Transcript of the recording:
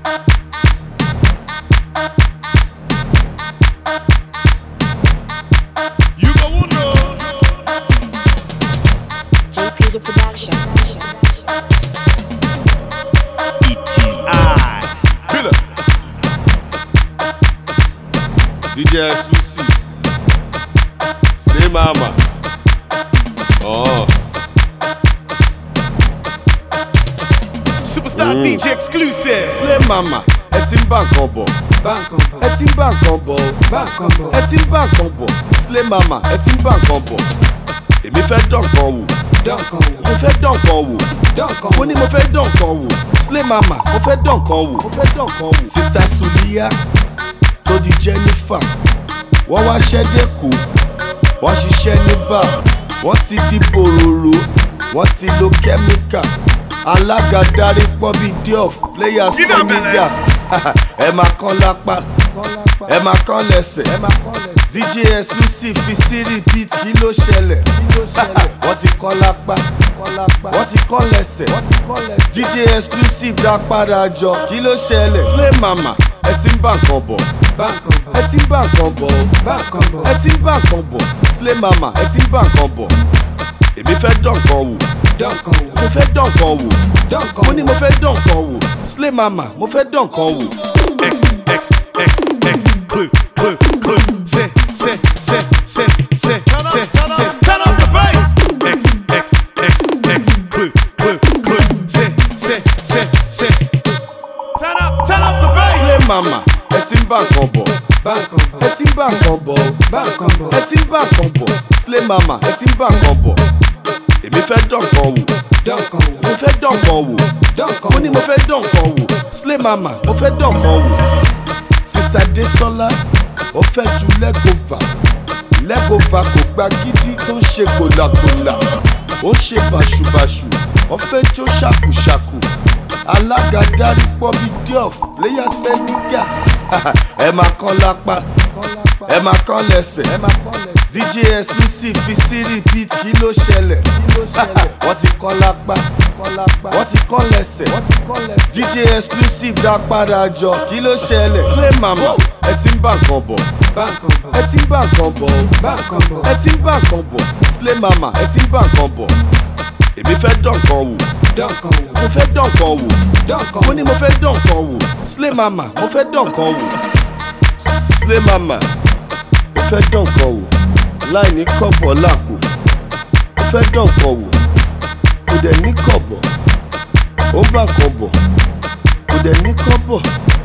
You go know. JP's a production. Killer. DJ Exclusive. Stay mama. Oh. Superstar DJ Exclusive. Slay mama. Etim bank on board. Etim bank on board. Etim bank on board. Slay mama. Etim bank on board. Èmi fẹ́ dán kan wò. Mo fẹ́ dán kan wò. Mo ní mo fẹ́ dán kan wò. Slay mama. Mo fẹ́ dán kan wò. Sister Sulia tó di Jennifer. Wọ́n wá ṣẹ́dẹ̀ kù. Wọ́n ṣiṣẹ́ ní bar. Wọ́n ti di bòròrò. Wọ́n ti lo kẹ́míkà. Alága darí pọ́ bí Diof. Player Seniga. Ẹ máa kán lápá. Ẹ máa kán lẹ́sẹ̀. DJ Exclusive fi sí repeat kí ló ṣẹlẹ̀. Wọ́n ti kán lápá. Wọ́n ti kán lẹ́sẹ̀. DJ Exclusive dá padà jọ kí ló ṣẹlẹ̀. Slay mama ẹ ti ń bá nǹkan bọ̀. Ẹ ti ń bá nǹkan bọ̀. Ẹ ti ń bá nǹkan bọ̀. Slay mama ẹ ti ń bá nǹkan bọ̀. Èmi fẹ́ dán nǹkan wò. Mo fẹ́ dán nǹkan wò. Mo ní mo fẹ́ dán nǹkan wò. Slay mama mo fẹ́ dán nǹkan wò. Clue. Turn up the bass. Clue. Turn up the bass. Slay mama, ẹ ti ń bá nǹkan bọ̀. Ẹ ti ń bá nǹkan bọ̀. Ẹ ti ń bá nǹkan bọ̀. Slay mama, ẹ ti ń bá nǹkan bọ̀. Èmi fẹ́ dán nǹkan wò. Mo fẹ́ dán nǹkan wò. Mo ní mo fẹ́ dán nǹkan wò. Slay mama, mo fẹ́ dán nǹkan wò. Sister Desola, ó fẹ́ ju lẹ́gọ̀fà. Lẹ́gọ̀fà kò gba gidi tó ń ṣe gbòlàgbòlà. Ó ń ṣe bàṣùbàṣù, ó fẹ́ jó ṣàkùṣàkù. Alága darí pọ́ bí Diof, Player Seniga. Ẹ máa kán lápá, ẹ máa kán lẹ́sẹ̀. DJ Exclusive fi sí repeat kí ló ṣẹlẹ̀. Wọ́n ti kán lápá, wọ́n ti kán lẹ́sẹ̀. DJ Exclusive dá padà jọ kí ló ṣẹlẹ̀. Slay mama ẹ ti ń bá nǹkan bọ̀. Ẹ ti ń bá nǹkan bọ̀. Ẹ ti ń bá nǹkan bọ̀. Slay mama ẹ ti ń bá nǹkan bọ̀. Èmi fẹ́ dán nǹkan wò. Mo fẹ́ dán nǹkan wò. Mo ní mo fẹ́ dán nǹkan wò. Slay mama mo fẹ́ dán nǹkan wò. Slay mama mo fẹ́ dán nǹkan wò. Láì ní kọ́bọ̀ lápò. Mo fẹ́ dán nǹkan wò. Kò dẹ̀ ní kọ́bọ̀. Ó ń bá nǹkan bọ̀. Kò dẹ̀ ní kọ́bọ̀.